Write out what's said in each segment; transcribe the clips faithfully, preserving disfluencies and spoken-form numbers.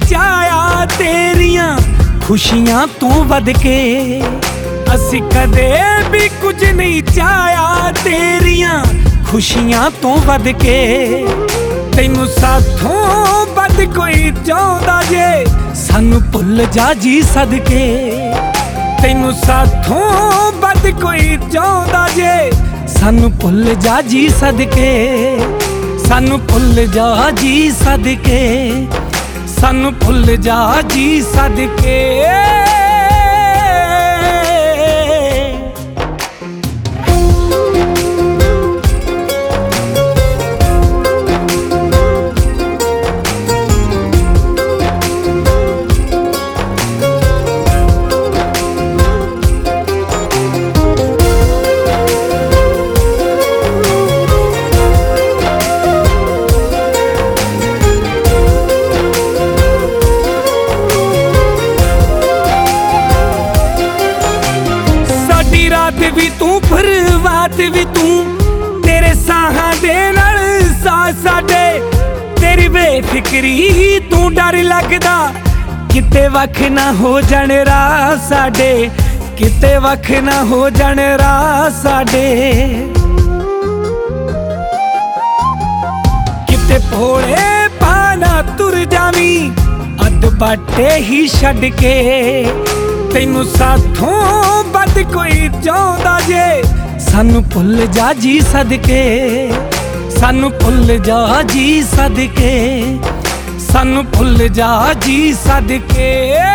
ਚਾਹਿਆ ਤੇਰੀਆਂ ਖੁਸ਼ੀਆਂ ਤੋਂ ਵੱਧ ਕੇ। ਅਸੀਂ ਕਦੇ ਵੀ ਕੁਝ ਨਹੀਂ ਚਾਹਿਆ ਤੇਰੀਆਂ ਖੁਸ਼ੀਆਂ ਤੋਂ ਵੱਧ ਕੇ। ਤੈਨੂੰ ਸਾਥੋਂ ਵੱਧ ਕੋਈ ਚਾਹੁੰਦਾ ਜੇ ਸਾਨੂੰ ਭੁੱਲ ਜਾ ਜੀ ਸਦਕੇ। ਤੈਨੂੰ ਸਾਥੋਂ ਵੱਧ ਕੋਈ ਚਾਹੁੰਦਾ ਜੇ ਸਾਨੂੰ ਭੁੱਲ ਜਾ ਜੀ ਸਦਕੇ। ਸਾਨੂੰ ਭੁੱਲ ਜਾ ਜੀ ਸਦਕੇ, ਸਾਨੂੰ ਭੁੱਲ ਜਾ ਜੀ ਸਦਕੇ। ਰਾਤ ਵੀ ਤੂੰ ਫਰਵਾਤ ਵੀ ਤੂੰ, ਤੇਰੇ ਸਾਹਾਂ ਦੇ ਨਾਲ ਸਾਹ ਸਾਡੇ। ਤੇਰੀ ਬੇਫਿਕਰੀ ਤੂੰ ਡਰ ਲੱਗਦਾ ਕਿਤੇ ਵੱਖ ਨਾ ਹੋ ਜਾਣ ਰਾਹ ਸਾਡੇ, ਕਿਤੇ ਵੱਖ ਨਾ ਹੋ ਜਾਣ ਰਾਹ ਸਾਡੇ। ਕਿਤੇ ਭੋਲੇ ਪਾਣਾ ਤੁਰ ਜਾਵੀਂ ਅੱਧ ਬਾਟੇ ਹੀ ਛੱਡ ਕੇ। ਤੈਨੂੰ ਸਾਥੋਂ ਵੱਧ ਕੋਈ ਚਾਹੁੰਦਾ ਜੇ ਸਾਨੂੰ ਭੁੱਲ ਜਾ ਜੀ ਸਦਕੇ। ਸਾਨੂੰ ਭੁੱਲ ਜਾ ਜੀ ਸਦਕੇ, ਸਾਨੂੰ ਭੁੱਲ ਜਾ ਜੀ ਸਦਕੇ।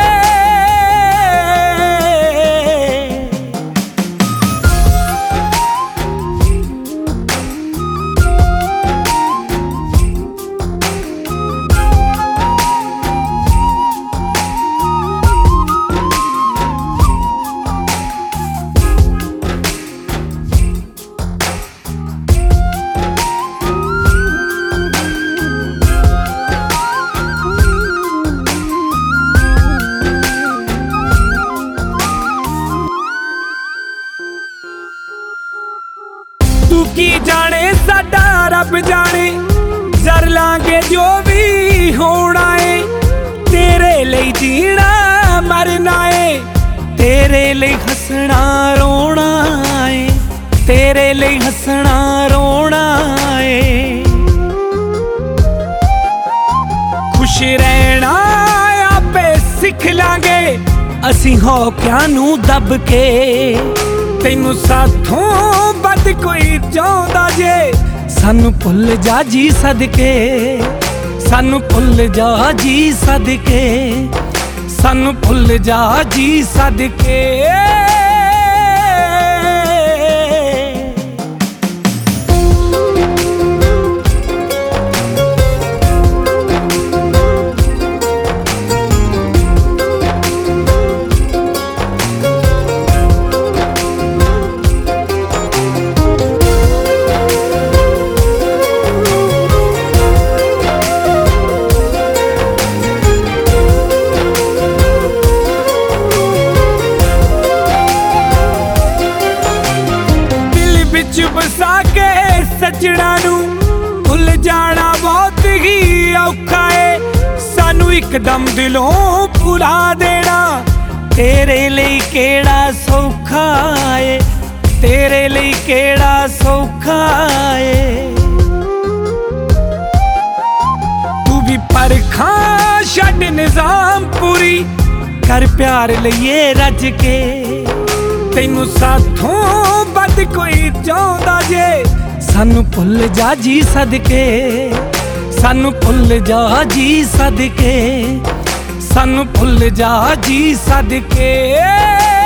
ਤੂੰ ਕੀ ਜਾਣੇ ਸਾਡਾ ਰੱਬ ਜਾਣੇ, ਜ਼ਰ ਲਾਂਗੇ ਜੋ ਵੀ ਹੋਣਾ ਏ। ਤੇਰੇ ਲਈ ਜੀਣਾ ਮਰਨਾ ਏ, ਤੇਰੇ ਲਈ ਹੱਸਣਾ ਰੋਣਾ ਏ, ਤੇਰੇ ਲਈ ਹੱਸਣਾ ਰੋਣਾ ਏ। ਖੁਸ਼ ਰਹਿਣਾ ਆਪੇ ਸਿੱਖ ਲਾਂਗੇ ਅਸੀਂ ਹੌਕਿਆਂ ਨੂੰ ਦੱਬ ਕੇ। ਤੈਨੂੰ ਸਾਥੋਂ ਵੱਧ ਕੋਈ ਚਾਹੁੰਦਾ ਜੇ ਸਾਨੂੰ ਭੁੱਲ ਜਾ ਜੀ ਸਦਕੇ। ਸਾਨੂੰ ਭੁੱਲ ਜਾ ਜੀ ਸਦਕੇ, ਸਾਨੂੰ ਭੁੱਲ ਜਾ ਜੀ ਸਦਕੇ। ਬਸਾ ਕੇ ਸੱਜਣਾ ਨੂੰ ਭੁੱਲ ਜਾਣਾ ਬਹੁਤ ਹੀ ਔਖਾ ਏ। ਸਾਨੂੰ ਇੱਕਦਮ ਦਿਲੋਂ ਭੁਲਾ ਦੇਣਾ ਤੇਰੇ ਲਈ ਕਿਹੜਾ ਸੌਖਾ ਏ, ਤੇਰੇ ਲਈ ਕਿਹੜਾ ਸੌਖਾ ਏ। ਤੂੰ ਵੀ ਪਰਖਾਂ ਛੱਡ ਨਿਜ਼ਾਮ ਪੂਰੀ ਕਰ ਪਿਆਰ ਲਈਏ ਰੱਜ ਕੇ। ਤੈਨੂੰ ਸਾਥੋਂ ਵੱਧ ਕੋਈ ਚਾਹੁੰਦਾ ਜੇ ਸਾਨੂੰ ਭੁੱਲ ਜਾ ਜੀ ਸਦਕੇ। ਸਾਨੂੰ ਭੁੱਲ ਜਾ ਜੀ ਸਦਕੇ, ਸਾਨੂੰ ਭੁੱਲ ਜਾ ਜੀ ਸਦਕੇ।